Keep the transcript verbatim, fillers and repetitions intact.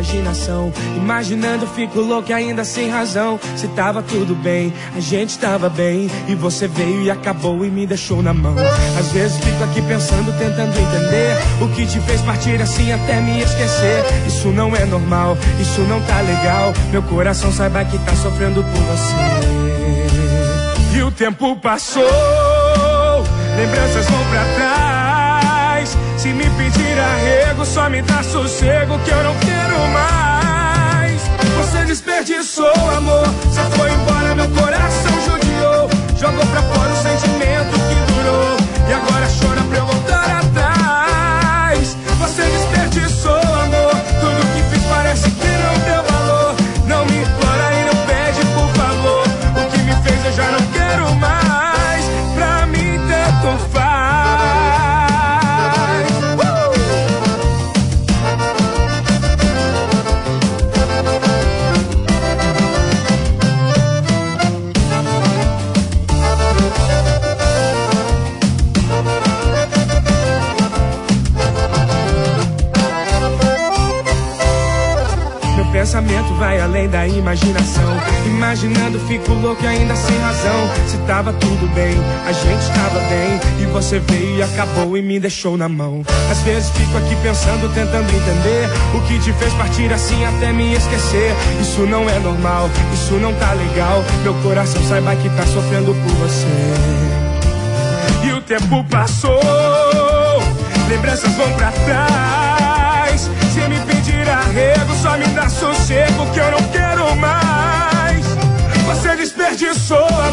imaginação. Imaginando, fico louco e ainda sem razão. Se tava tudo bem, a gente tava bem, e você veio e acabou e me deixou na mão. Às vezes fico aqui pensando, tentando entender o que te fez partir assim até me esquecer. Isso não é normal, isso não tá legal. Meu coração saiba que tá sofrendo por você. E o tempo passou, lembranças vão pra trás. Se me pedir arrego, só me dá sossego que eu não quero mais. Você desperdiçou, amor, você foi embora, meu coração judiou. Jogou pra fora o sentimento que durou, e agora chora pra eu voltar atrás. Você desperdiçou, amor, tudo que fiz parece que não deu valor. Não me implora e não pede, por favor. O que me fez eu já não quero mais. Pra mim tanto faz. Pensamento vai além da imaginação. Imaginando, fico louco e ainda sem razão. Se tava tudo bem, a gente tava bem, e você veio e acabou e me deixou na mão. Às vezes fico aqui pensando, tentando entender o que te fez partir assim até me esquecer. Isso não é normal, isso não tá legal. Meu coração saiba que tá sofrendo por você. E o tempo passou, lembranças vão pra trás. Se me pedir arrego, só me dá sossego que eu não quero mais. Você desperdiçou,